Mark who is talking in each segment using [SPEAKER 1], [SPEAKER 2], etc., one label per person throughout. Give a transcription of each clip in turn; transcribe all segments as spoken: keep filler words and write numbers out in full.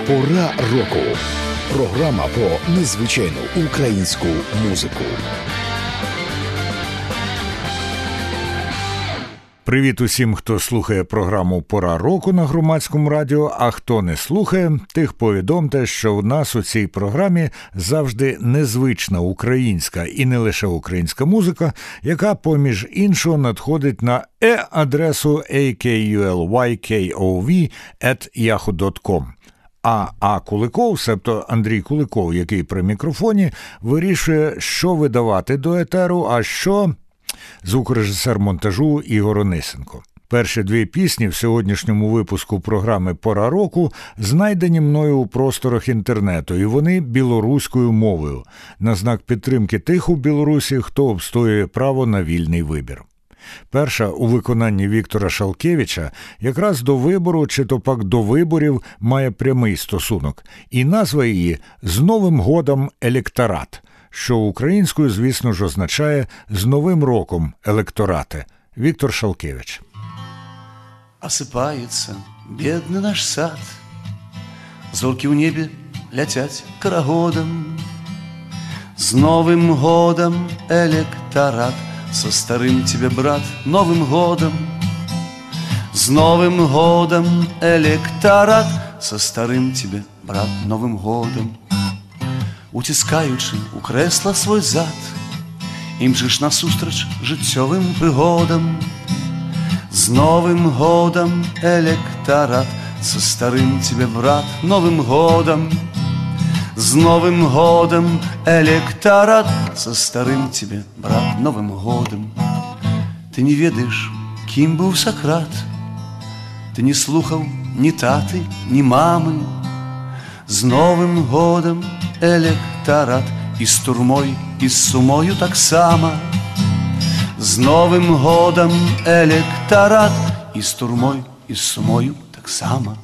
[SPEAKER 1] Пора року. Програма про незвичайну українську музику.
[SPEAKER 2] Привіт усім, хто слухає програму «Пора року» на Громадському радіо, а хто не слухає, тих повідомте, що в нас у цій програмі завжди незвична українська і не лише українська музика, яка, поміж іншого, надходить на e-адресу ей кей ю ел вай кей о ві ет яху дот ком. А А. Куликов, себто Андрій Куликов, який при мікрофоні, вирішує, що видавати до етеру, а що... Звукорежисер монтажу Ігор Онисенко. Перші дві пісні в сьогоднішньому випуску програми «Пора року» знайдені мною у просторах інтернету, і вони білоруською мовою, на знак підтримки тих у Білорусі, хто обстоює право на вільний вибір. Перша у виконанні Віктора Шалкевича якраз до вибору чи то пак до виборів має прямий стосунок, і назва її «З Новим годом електорат», що українською, звісно ж, означає «З Новим роком, електорате». Віктор Шалкевич.
[SPEAKER 3] Осыпается бедный наш сад, зорки в небе летят карагодом. С Новым годом, электорат, со старым тебе, брат, Новым годом. С Новым годом, электорат, со старым тебе, брат, Новым годом. Утискаючи у кресла свой зад, імчиш насустрач життєвим пригодам. З Новим годом, електорат, со старым тебе, брат, Новым годом. З Новым годом, электорат, со старым тебе, брат, Новым годом. Ти не ведаєш, ким був Сократ, ти не слухав ні тати, ні мами. З Новим годом, електорат, і з турмой, і з сумою так само. З Новим годом, електорат, і з турмой, і з сумою так само.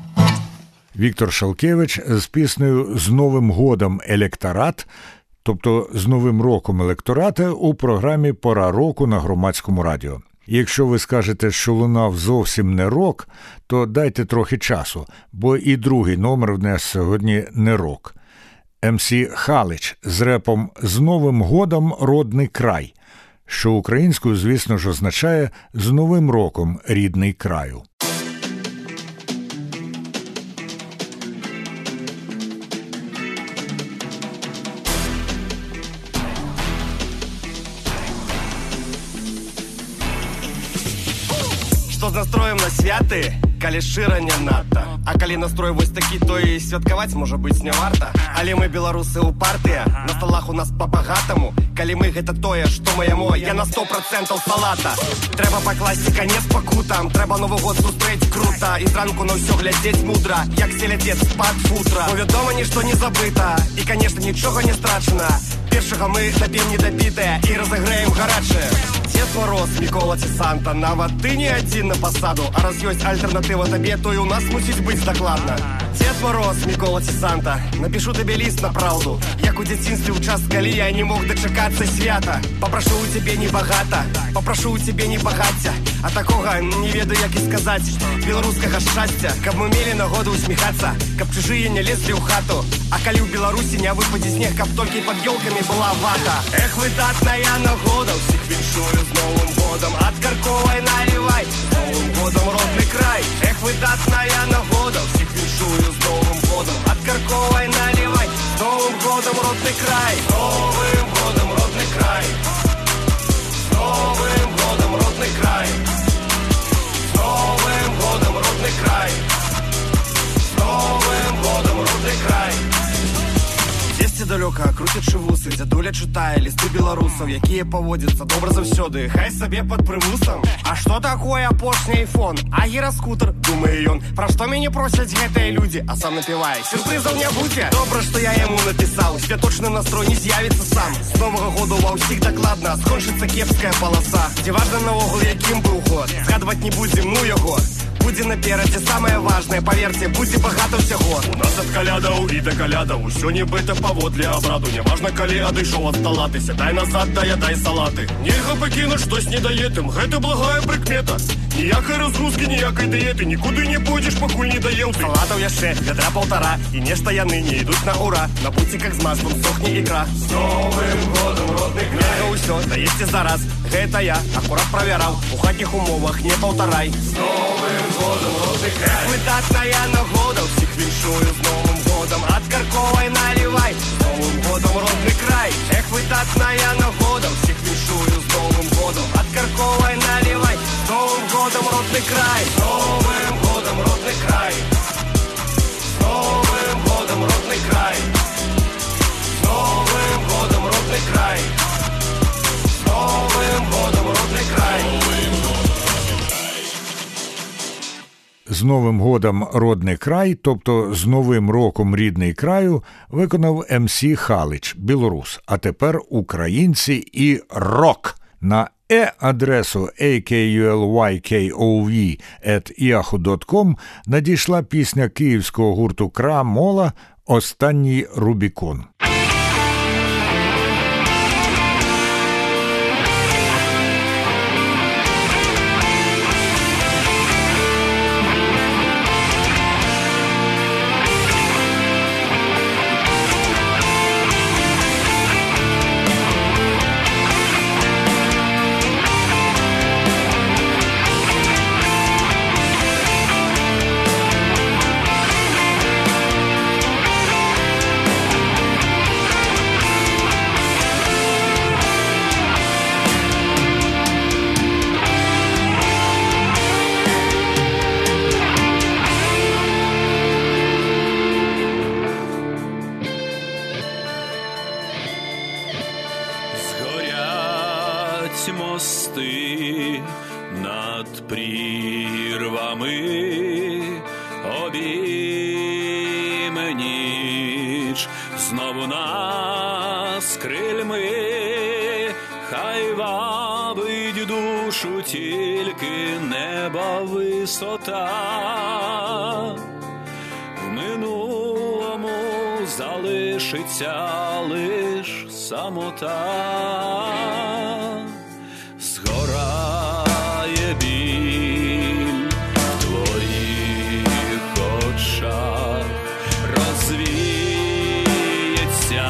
[SPEAKER 2] Віктор Шалкевич з піснею «З Новим годом електорат», тобто «З Новим роком електората» у програмі «Пора року» на Громадському радіо. І якщо ви скажете, що лунав зовсім не рок, то дайте трохи часу, бо і другий номер в нас сьогодні не рок. ем сі Халич з репом «З Новим годом родний край», що українською, звісно ж, означає «З Новим роком рідний краю».
[SPEAKER 4] Што з настроем на святы, калі шчыра не надта. А калі настрой вось такі, то і святкаваць, можа быць, не варта. Але мы беларусы упартыя, на сталах у нас па-багатаму. Калі мы гэта тое, што маемо, я на сто процентаў салата. Трэба пакласці канец пакутам, трэба Новы год сустрэць крута. І зранку на ўсё глядзець мудра, як селядзец з-пад футра. Бо вядома, нішто не забыта, і, канешне, нічога не страчана. Першага мы дап'ем недапітае і разыграем гарачае. Дед Мороз, Мікола ці Санта, нават ты не адзін на пасаду. А раз ёсць альтэрнатыва табе, то і ў нас мусіць быць дакладна. Дед Мороз, Мікола ці Санта, напишу табе ліст на праўду. Як у дзяцінстве ў час, калі я не мог дачакацца свята. Папрашу ў цябе не багата, папрашу ў цябе не багацця. А такога не ведаю, як і сказаць, беларускага шчасця. Каб мы мелі нагоду усміхацца, каб чужыя не лезлі ў хату. А калі ў Беларусі не выпадзе снег, каб толькі пад ёлкамі была вата. Эх, выдатная нагода, ўсіх віншую з Новым годом, ад Карковай наливай, з Новым годом родны край. Эх, выдатная нагода, ўсіх віншую з Новым годом, ад Карковай наливай, з Новым годом родны край. З Новым годом родны край, з Новым годом родны край, з Новым годом родны край, з Новым годом родны край. Дзесьці далёка, крутячы вусы, дзядуля чытае лісты беларусаў, якія паводзяцца добра заўсёды, хай сабе пад прымусам. А што такое апошні айфон? А гіраскутер, думае ён, пра што мяне просяць гэтыя людзі, а сам напівае, сюрпрызаў не будзе. Добра, што я яму напісаў, святочны настрой не з'явіцца сам. З Новага году ва ўсіх дакладна скончыцца кепская паласа. Дзе важна наогул, якім быў год, згадваць не будзем, ну яго. Будзе наперадзе самае важнае, паверце, будзе багата ўсяго.
[SPEAKER 5] У нас ад калядаў і да калядаў усё нібыта паводле абраду. Няважна, калі адышоў ад стала, ты сядай назад, даядай салаты. Нельга пакінуць штось недаетым, гэта благая прыкмета. Ніякай разгрузкі, ніякай дыеты, нікуды не пойдзеш, пакуль не даеў ты.
[SPEAKER 4] Салатаў яшчэ вядра паўтара, і нешта яны не ідуць на ура. На буціках з маслом сохне ікра.
[SPEAKER 5] З Новым годам, родны край!
[SPEAKER 4] Нельга ўсё даесці зараз, гэта я акурат правяраў. У хатніх умовах не паўтарай.
[SPEAKER 5] З Новым годам, родны край!
[SPEAKER 4] Выдатная нагода, ўсіх віншую з Новым годам. Ад карковай налівай, з Новым годам, родны край! Эх, выдатная нагода, ўсіх віншую з Новым годам. Ад карковай налівай, з Новым годам, родны край!
[SPEAKER 5] З Новым годам, родны край! З Новым годам, родны край! З Новым годам, родны край! З Новым годам, родны край!
[SPEAKER 2] З Новим годом родний край, тобто з Новим роком рідний краю, виконав ем сі Халич, білорус, а тепер українці і рок. На e-адресу akulykov ет яху дот ком надійшла пісня київського гурту Кра-Мола «Останній Рубікон».
[SPEAKER 6] Мости над прірвами, обійме ніч знову нас крильми, хай вабить душу тільки неба висота. В минулому залишиться лиш самота. Згорає біль в твоїх очах, розвіється,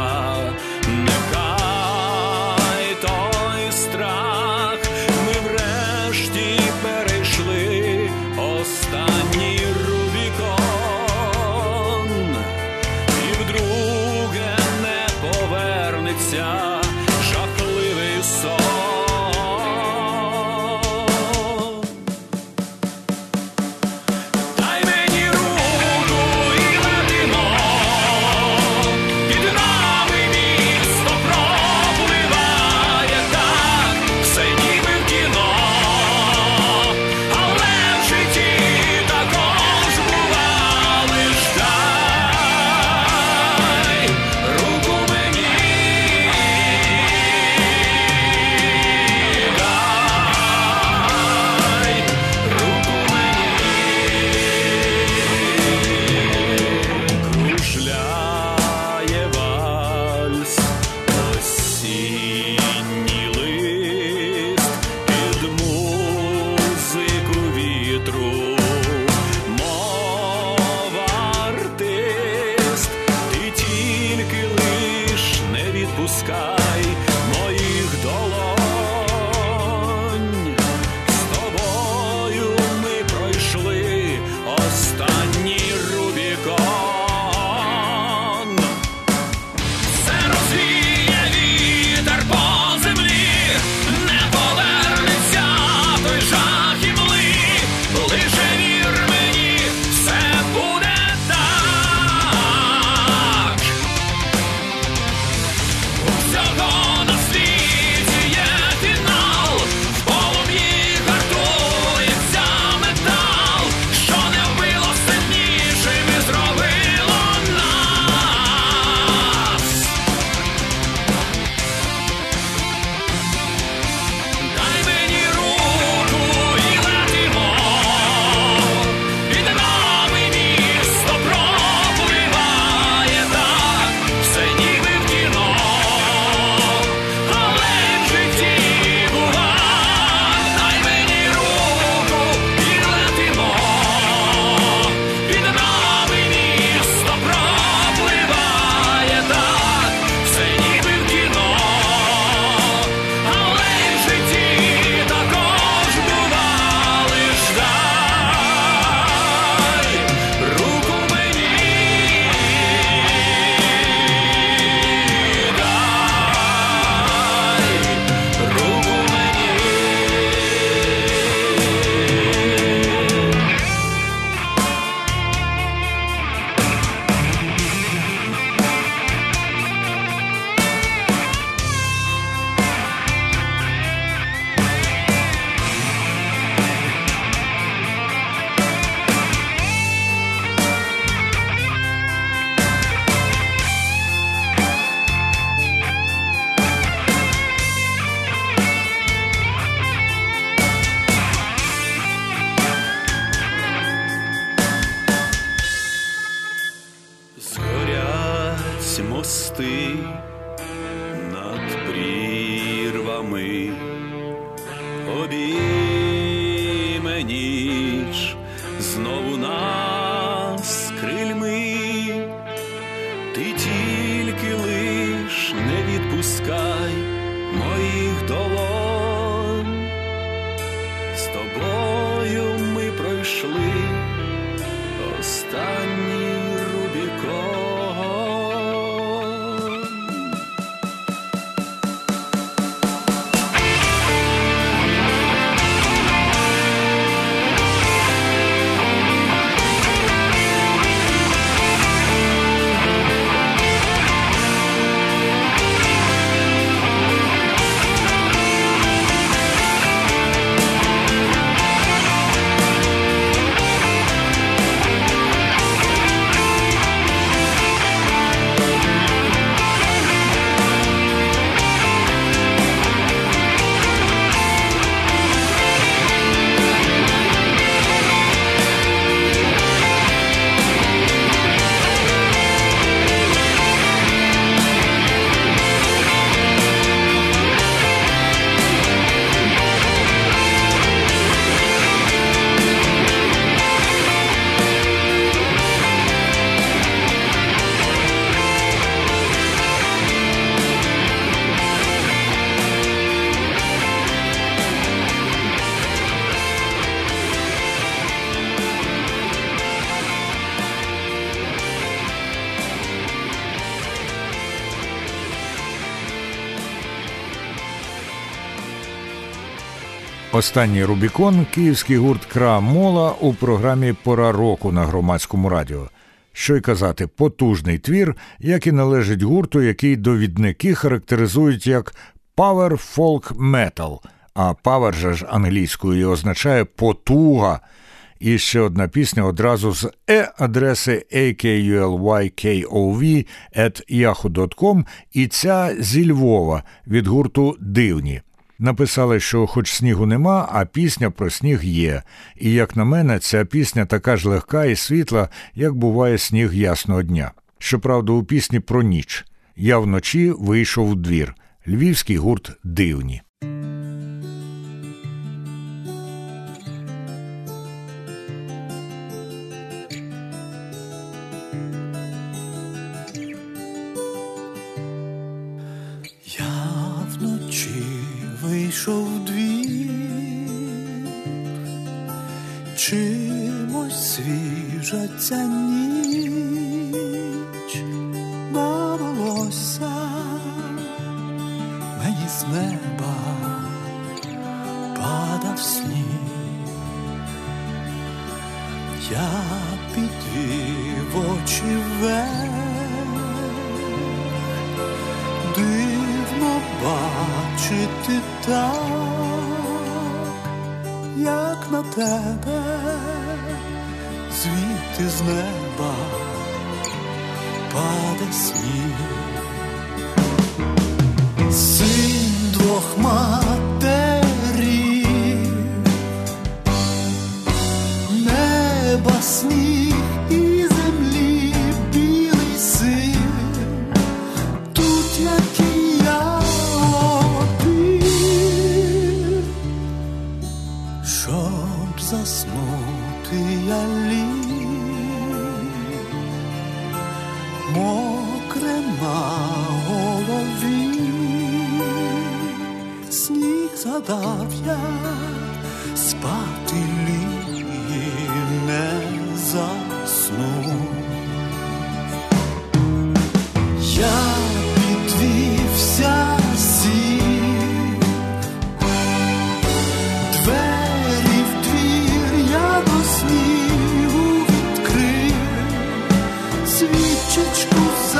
[SPEAKER 6] нехай той страх. Ми врешті перейшли останній Рубікон, і вдруге не повернеться жахливий сон. мости над прірвами, обійме ніч знову нас крильми. Ти тільки лиш не відпускай моїх долонь. З тобою ми пройшли останній Рубікон.
[SPEAKER 2] Останній Рубікон – київський гурт Кра-Мола у програмі «Пора року» на Громадському радіо. Що й казати, потужний твір, як і належить гурту, який довідники характеризують як «power folk metal», а «power» же ж англійською означає «потуга». І ще одна пісня одразу з е-адреси ей кей ю ел вай кей о ві ет яху дот ком, і ця зі Львова від гурту «Дивні». Написали, що хоч снігу нема, а пісня про сніг є. І, як на мене, ця пісня така ж легка і світла, як буває сніг ясного дня. Щоправда, у пісні про ніч. Я вночі вийшов у двір. Львівський гурт «Дивні».
[SPEAKER 7] Вийшов у двір, чимось свіжа ця ніч, на волосся мені з неба падав сніг. Я підвів очі вверх, дивно бачити так, як на тебе звідти з неба паде сніг. Син двох матерів, неба сніг і землі білий син, тут як і я один, щоб заснути я ліг, мокре на голові, сніг згадав я, спати ліг не засну. Я підвівся, сів, двері в двір я до снігу відкрив, свічечку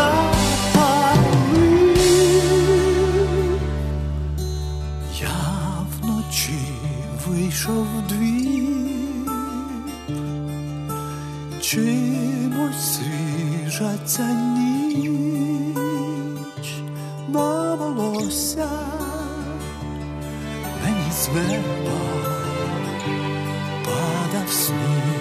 [SPEAKER 7] запалив. Я вночі вийшов в двір, чимось свіжа ця ніч, на волосся мені з неба падав сніг.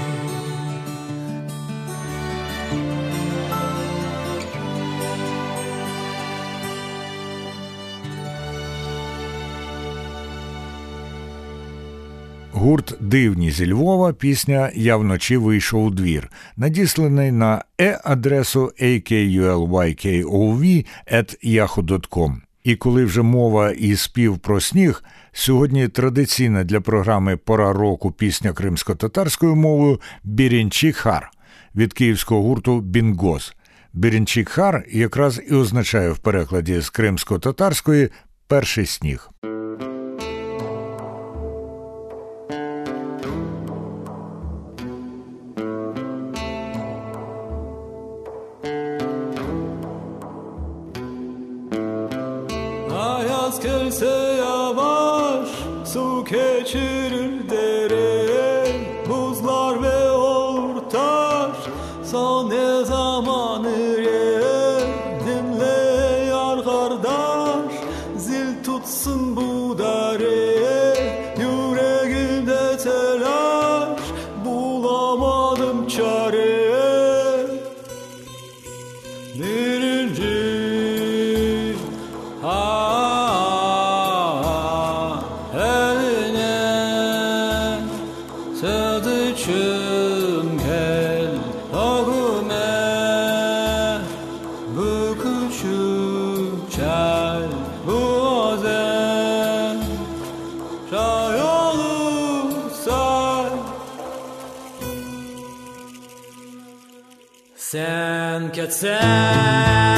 [SPEAKER 2] Гурт «Дивні» зі Львова, пісня «Я вночі вийшов у двір», надісланий на e-адресу ей кей ю ел вай кей о ві ет яху дот ком. І коли вже мова і спів про сніг, сьогодні традиційна для програми «Пора року» пісня кримсько-татарською мовою «Бірінчик-хар» від київського гурту «Бінгоз». «Бірінчик-хар» якраз і означає в перекладі з кримсько-татарської «перший сніг».
[SPEAKER 6] Gelse yavaş su geçirir dere, buzlar ve ortaş son ne zamanı yer. Dinle yar kardeş, zil tutsun bu dare, yüreğimde telaş, bulamadım çare. Birinci sen ketsen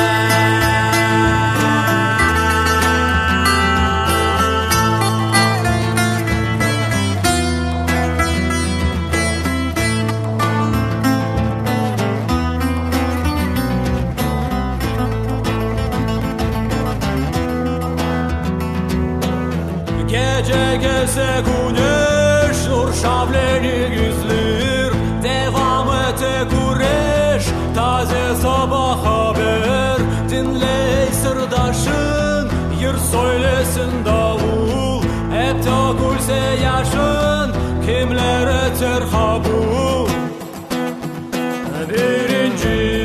[SPEAKER 6] gece gelse güneş nur şavleni gizlir, devam ete kureş taze sabah haber. Dinle sırdaşın, yır söylesin davul, hep dökülse yaşın, kimlere terhabul. Birinci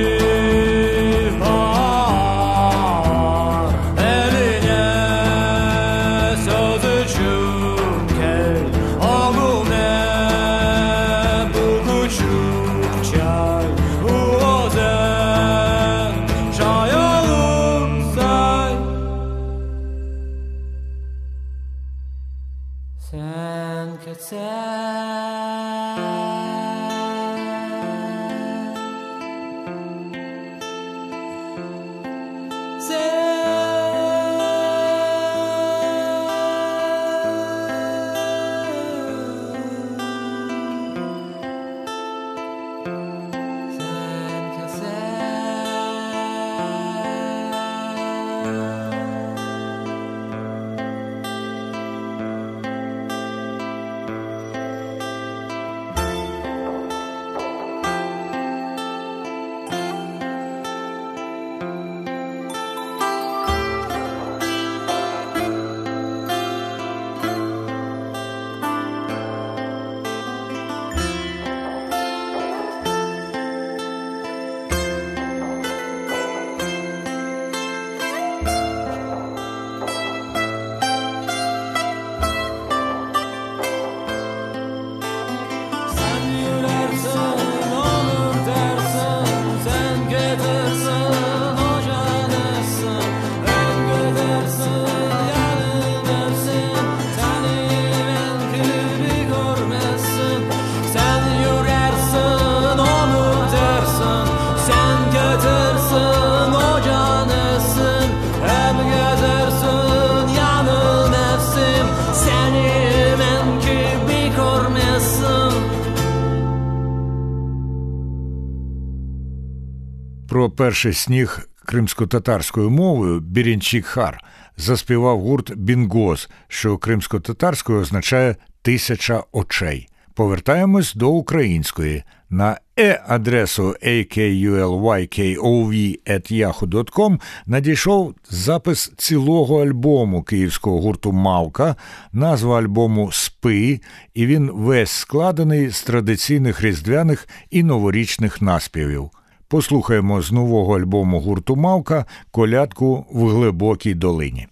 [SPEAKER 2] Про перший сніг кримсько-татарською мовою «Бірінчик-хар» заспівав гурт «Бінгоз», що кримсько-татарською означає «тисяча очей». Повертаємось до української. На e-адресу ей кей ю ел вай кей о ві ет яху дот ком надійшов запис цілого альбому київського гурту «Мавка», назва альбому «Спи», і він весь складений з традиційних різдвяних і новорічних наспівів. Послухаємо з нового альбому гурту «Мавка» колядку «В глибокій долині».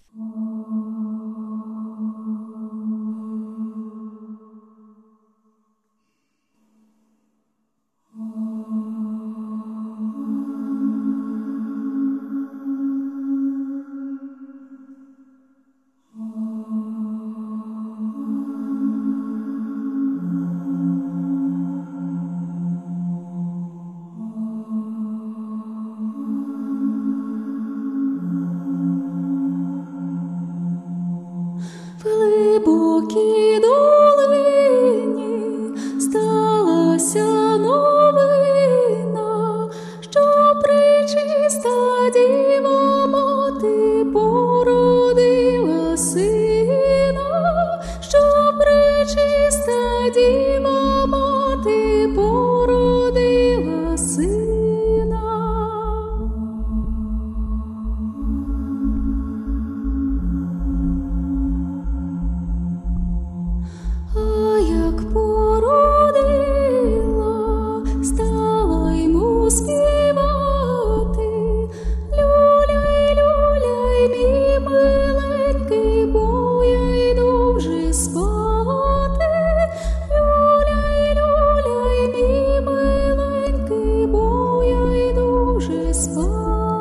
[SPEAKER 8] глибокій долині сталася новина, що пречиста Діва Мати породила сина, що пречиста Діва Мати породила сина. А як породила, стала йому співати: люляй, люляй, мій миленький, бо я йду вже спати. Люляй, люляй, мій миленький, бо я йду вже спати.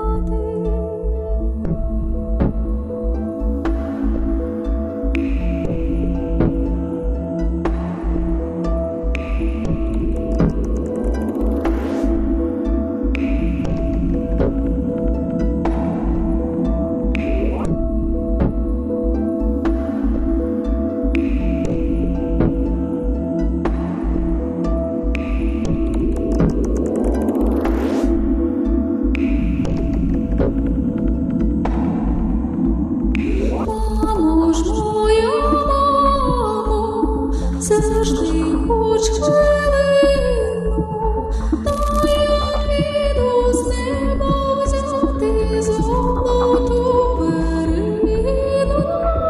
[SPEAKER 8] Мамо ж моя, мамо, завжди хоч хвилину, та я піду з неба взяти золоту перину.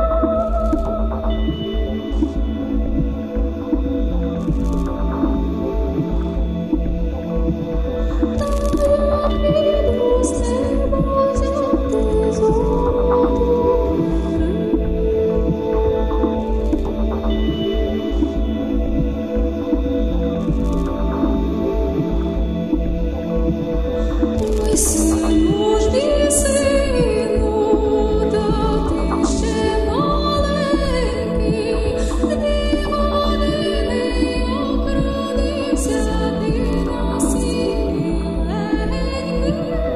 [SPEAKER 8] Та я піду з неба взяти золоту Ой, сину ж мій сину, та ти ще маленький, Діва нині окродився, ти на світ миленький.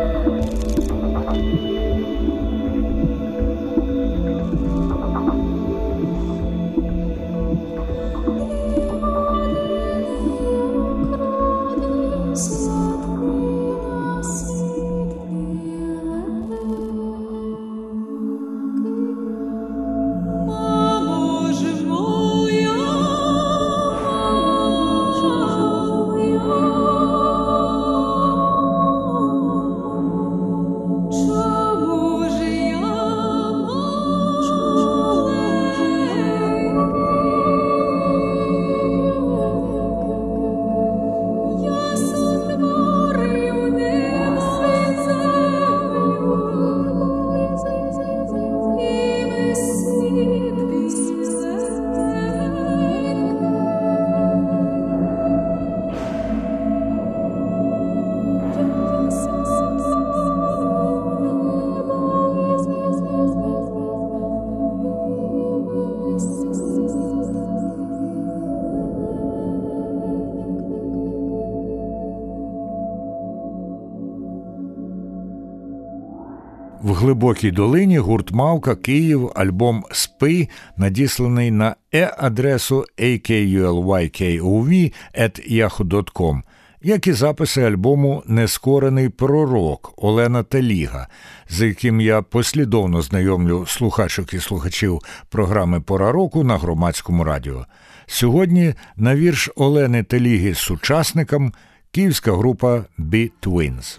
[SPEAKER 8] Мамо ж моя, чому ж я маленький? Я сотворив небо і землю, і весь світ біленький.
[SPEAKER 2] В глибокій долині гурт «Мавка», Київ, альбом «Спи», надісланий на e-адресу ей кей ю ел вай кей о ві ет яху дот ком, як і записи альбому «Нескорений пророк» Олена Теліга, з яким я послідовно знайомлю слухачок і слухачів програми «Пора року» на Громадському радіо. Сьогодні на вірш Олени Теліги «Сучасникам» київська група «Бі-Твінз».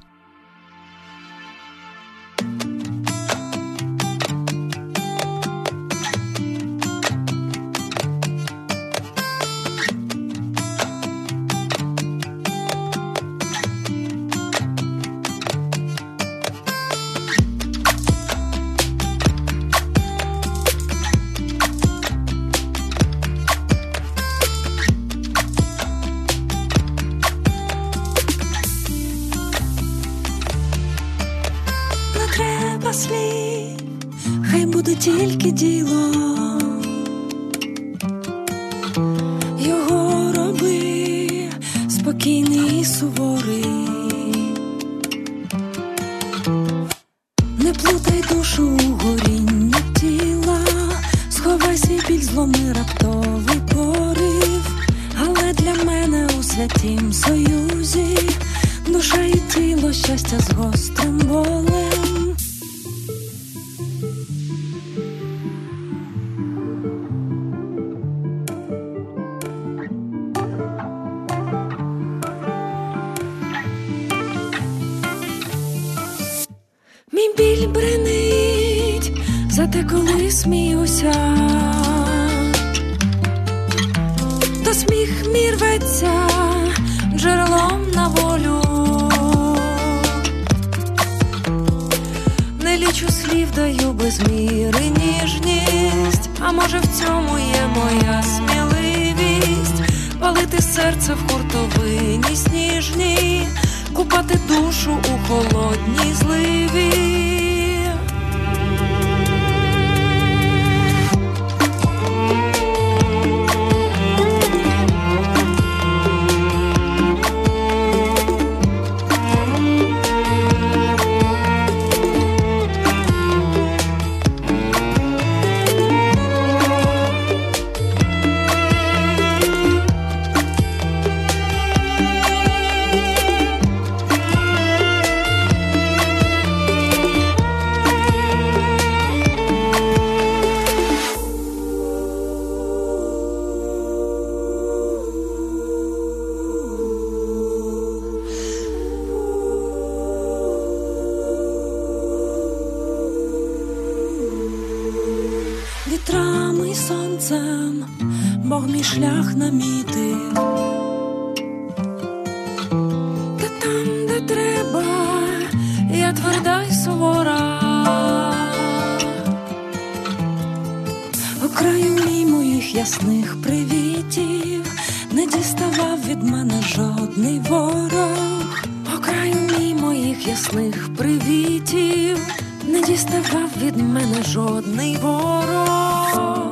[SPEAKER 9] слів, хай буде тільки діло, його роби спокійний і суворий, не плутай душу у горінні тіла, сховай свій біль, зломи раптом тім союзі, душа і тіло, щастя з гострим болем. Мій біль бренить, зате коли сміюся, то сміх мій рветься джерелом на волю. Не лічу слів, даю без міри ніжність, а може в цьому є моя сміливість палити серце в хуртовині сніжній, купати душу у холодній зливі. Вітрами й сонцем Бог мій шлях намітив, та там, де треба, я тверда й сувора. О краю мій моїх ясних привітів не діставав від мене жодний ворог. О краю мій моїх ясних привітів не діставав від мене жодний ворог.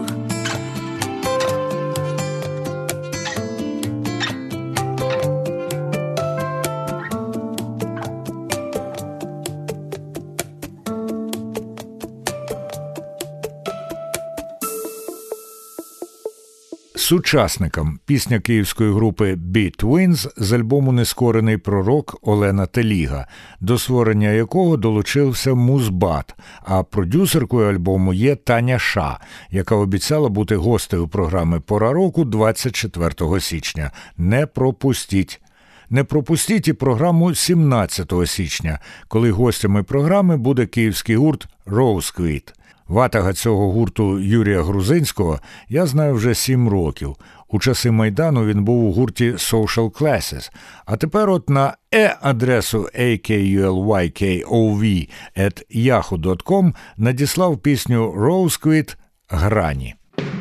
[SPEAKER 2] Сучасникам пісня київської групи Beat Twins з альбому «Нескорений пророк» Олена Теліга, до створення якого долучився Музбат, а продюсеркою альбому є Таня Ша, яка обіцяла бути гостею програми «Пора року» двадцять четвертого січня. Не пропустіть! Не пропустіть і програму сімнадцятого січня, коли гостями програми буде київський гурт «Роузквіт». Ватага цього гурту Юрія Грузинського я знаю вже сім років. У часи Майдану він був у гурті Social Classes. А тепер от на e-адресу ей кей ю ел вай кей о ві ет яху дот ком надіслав пісню «Rosequid» «Грані».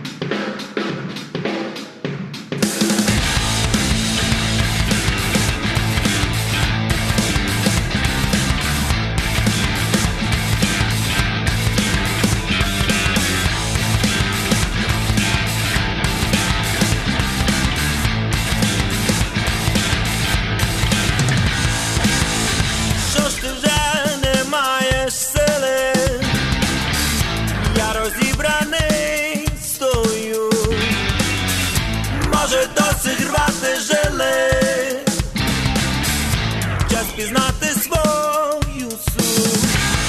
[SPEAKER 10] Пізнати свою суть.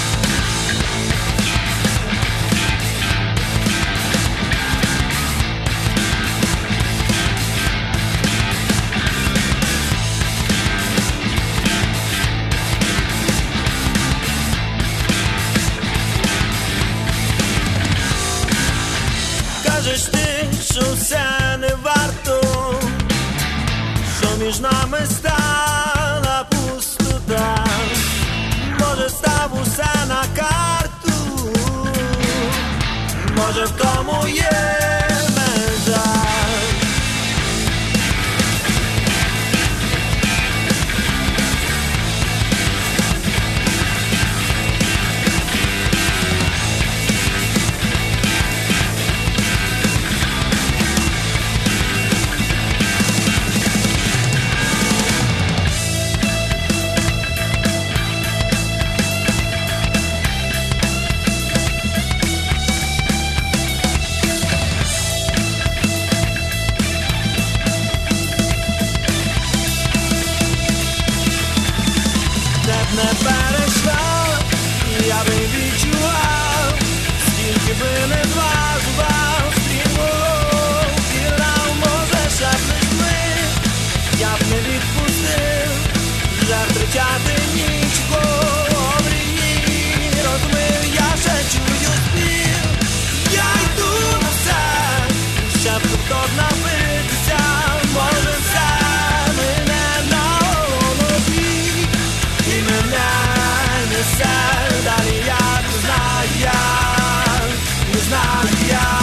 [SPEAKER 10] Кажеш ти, що все не варто, що між нами стала пустота. Може, став усе на карту, може, в тому є межа. обіцяти нічого, мрії розмив, я ще чую спів. Я йду на все, щоб тут напитися, може все мене на голові, і мене несе далі, я не знаю, як, не знаю, як.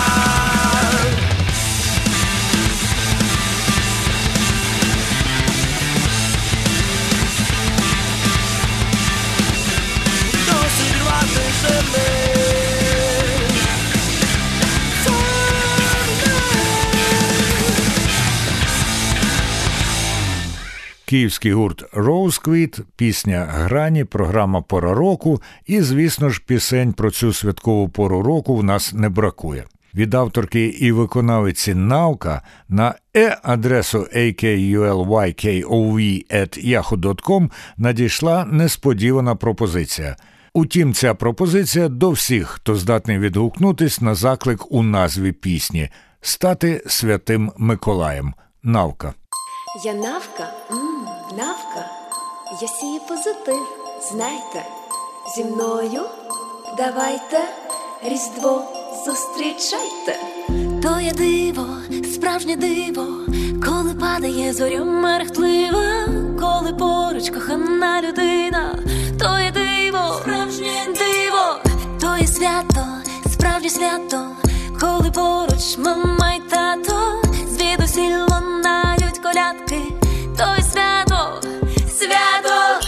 [SPEAKER 10] Досить рвати шини.
[SPEAKER 2] Київський гурт «Роузквіт», пісня «Грані», програма «Пора року» і, звісно ж, пісень про цю святкову пору року в нас не бракує. Від авторки і виконавиці Навка на e-адресу ей кей ю ел вай кей о ві ет яху дот ком надійшла несподівана пропозиція. Утім, ця пропозиція до всіх, хто здатний відгукнутись на заклик у назві пісні – стати Святим Миколаєм. Навка.
[SPEAKER 11] Я Навка, м, Навка, я сію позитив, знайте, зі мною давайте Різдво зустрічайте.
[SPEAKER 9] То є диво, справжнє диво, коли падає зоря мерехтлива, коли поруч кохана людина. То є диво, справжнє диво, то є свято, справжнє свято, коли поруч мама й тато, звідусіль лунають колядки. То є свято, свято.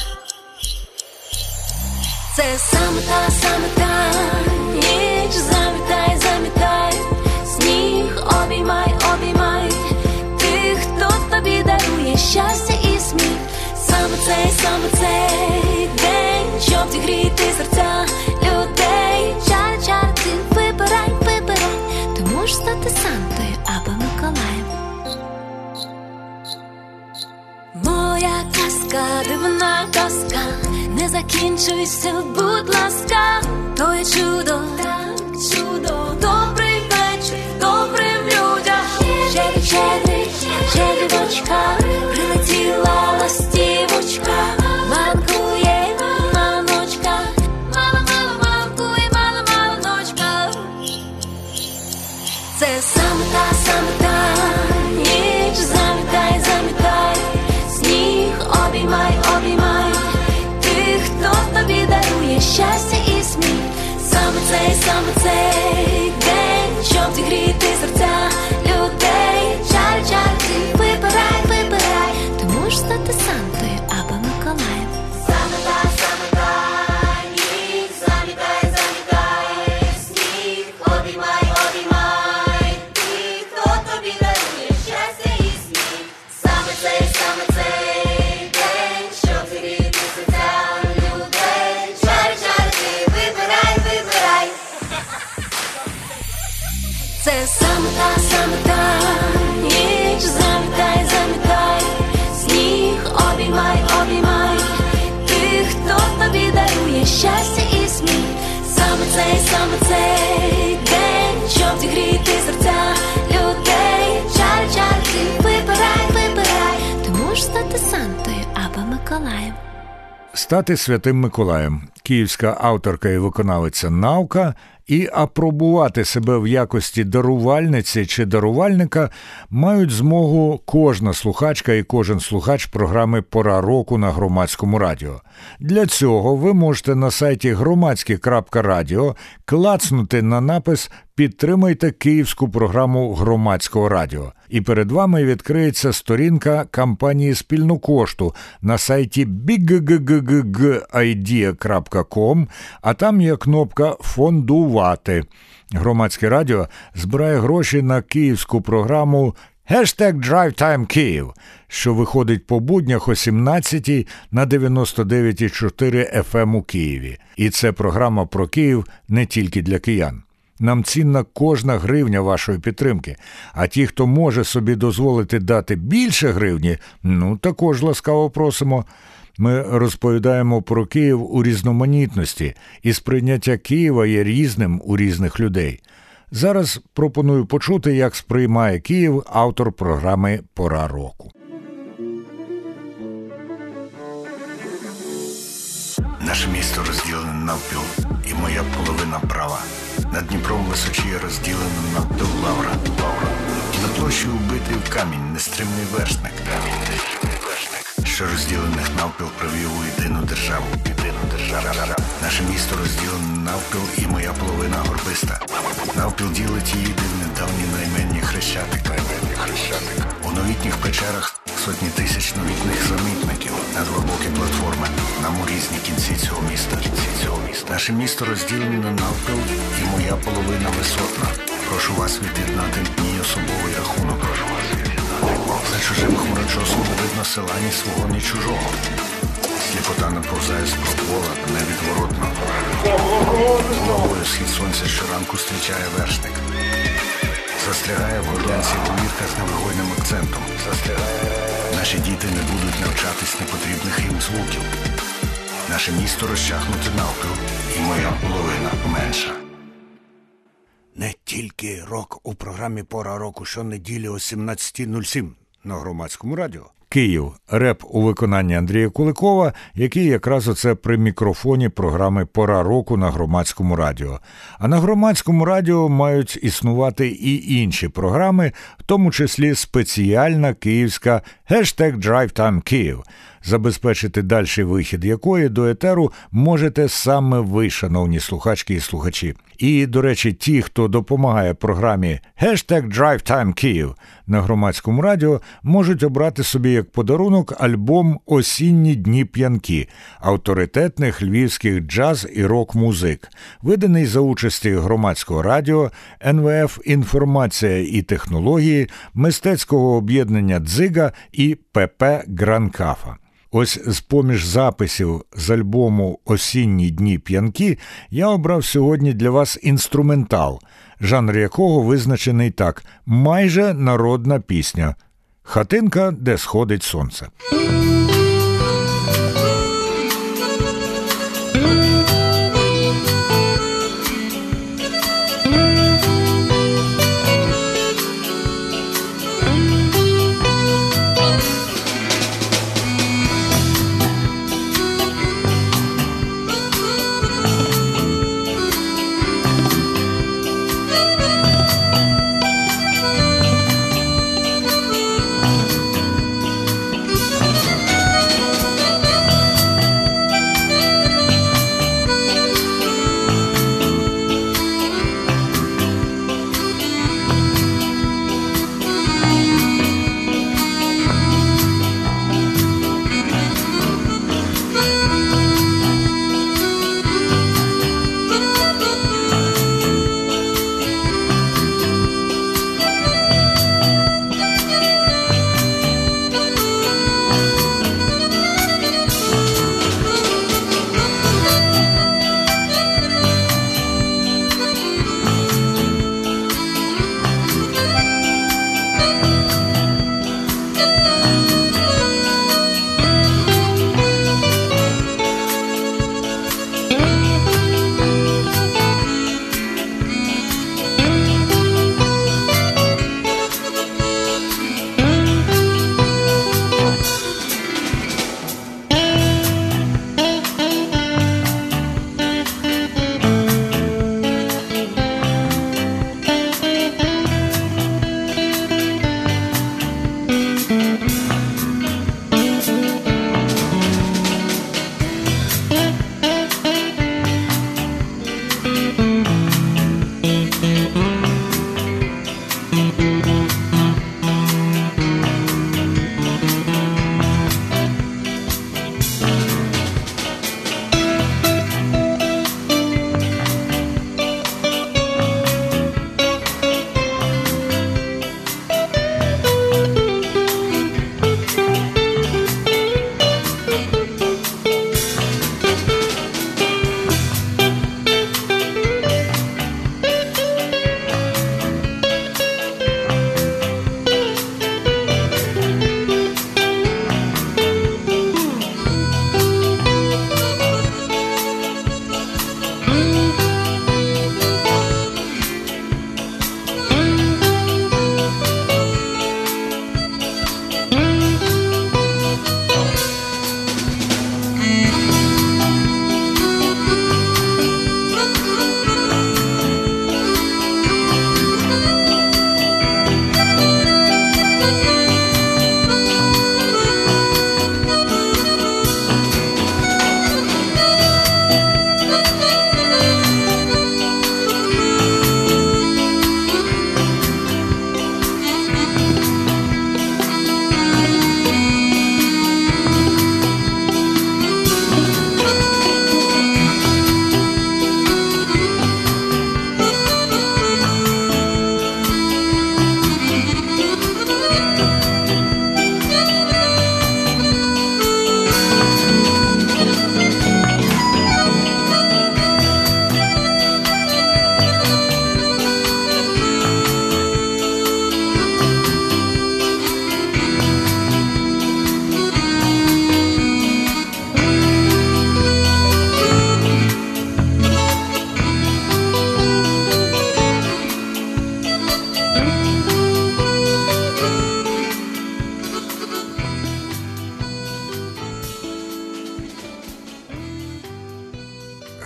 [SPEAKER 9] Це саме та, саме та ніч, замітай, замітай, сніг обіймай, обіймай тих, хто тобі дарує щастя і сміх. Саме цей, саме цей день, щоб зігріти серця людей. Чар, чар, ти вибирай, вибирай, ти можеш стати Сантою або Миколаєм. Моя казка, дивна казка, не закінчуйся, будь ласка. То є чудо, так, чудо, добрий вечір, добрим людям. Щедрик, щедрик, щедрівочка, прилетіла ластівочка. Манкує маночка, мала, мала, манкує, мала, мала ночка. Це саме та, саме та ніч, замітай, замітай, сніг обіймай, обіймай тих, хто тобі дарує щастя і сміх. Саме цей, саме цей день, щоб зігріти серця людей. Чар, чар, ти вибирай, вибирай, ти можеш стати Сантою або Миколаєм. Саме та, саме та ніч, замітай, замітай, сніг обіймай, обіймай тих, хто тобі дарує щастя і сміх. Саме цей, саме цей день, щоб зігріти серця людей. Чар, чар, ти вибирай, вибирай. Це саме та, саме та ніч, замітай, замітай, сніг обіймай, обіймай тих, хто тобі дарує щастя і сміх. Саме цей, саме цей день, щоб зігріти серця людей. Чар, чар, ти вибирай, вибирай, ти можеш стати Сантою або Миколаєм.
[SPEAKER 2] Стати Святим Миколаєм. Київська авторка і виконавиця Навка. І апробувати себе в якості дарувальниці чи дарувальника мають змогу кожна слухачка і кожен слухач програми «Пора року» на Громадському радіо. Для цього ви можете на сайті громадське крапка радіо клацнути на напис «Підтримайте київську програму Громадського радіо». І перед вами відкриється сторінка кампанії «Спільнокошту» на сайті бі ге ге ге ге ге айдія крапка ком, а там є кнопка «Фондувати». Громадське радіо збирає гроші на київську програму «Хештег Драйвтайм Київ», що виходить по буднях о сімнадцятій на дев'яносто дев'ять і чотири еф ем у Києві. І це програма про Київ не тільки для киян. Нам цінна кожна гривня вашої підтримки. А ті, хто може собі дозволити дати більше гривні, ну також ласкаво просимо. Ми розповідаємо про Київ у різноманітності, і сприйняття Києва є різним у різних людей. Зараз пропоную почути, як сприймає Київ автор програми «Пора року». Наше місто розділене навпіл, і моя половина права. Над Дніпром височіє розділено навпіл лавра. Лавра. На площі убитий в камінь нестримний вершник. Камінь нестримний вершник. Що розділених навпіл привів у єдину державу. Єдину державу. Наше місто розділене навпіл, і моя половина горбиста. Навпіл ділить її давні найменні хрещатик. Найменні хрещатик. У новітніх печерах сотні тисяч новітних замітників на глибокі платформи, нам у різні кінці цього міста. Кінці цього міста. Наше місто розділене навпіл, і моя половина висотна. Прошу вас від'єднати мій особовий рахунок. Прошу вас від'єднати. За чужим хмурочосом не видно села ні свого, ні чужого. Сліпота наповзає з пропола невідворотно. Головою схід сонця щоранку зустрічає вершник. Застрягає в горлянці в говірках з невигойним акцентом. Застрягає. Наші діти не будуть навчатись непотрібних їм звуків. Наше місто розчахнуте навпіл, і моя половина менша. Не тільки рок у програмі «Пора року» щонеділі о сімнадцята нуль сім на Громадському радіо. Київ. Реп у виконанні Андрія Куликова, який якраз оце при мікрофоні програми «Пора року» на Громадському радіо. А на Громадському радіо мають існувати і інші програми, в тому числі спеціальна київська «Хештег Драйвтайм Київ», забезпечити дальший вихід якої до етеру можете саме ви, шановні слухачки і слухачі. І, до речі, ті, хто допомагає програмі «Хештег Драйвтайм Київ» на Громадському радіо, можуть обрати собі як подарунок альбом «Осінні дні п'янки» авторитетних львівських джаз і рок-музик, виданий за участі Громадського радіо, ен ве еф «Інформація і технології», мистецького об'єднання «Дзига» і пе пе «Гранкафа». Ось з-поміж записів з альбому «Осінні дні п'янки» я обрав сьогодні для вас інструментал, жанр якого визначений так – майже народна пісня «Хатинка, де сходить сонце».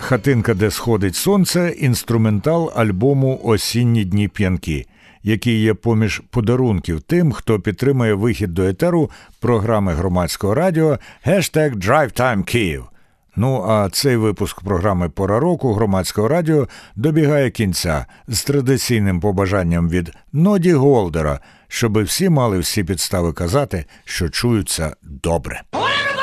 [SPEAKER 2] «Хатинка, де сходить сонце» – інструментал альбому «Осінні дні п'янки», який є поміж подарунків тим, хто підтримує вихід до етеру програми громадського радіо «Хештег Drive Time Kyiv». Ну, а цей випуск програми «Пора року» громадського радіо добігає кінця з традиційним побажанням від Ноді Голдера, щоби всі мали всі підстави казати, що чуються добре.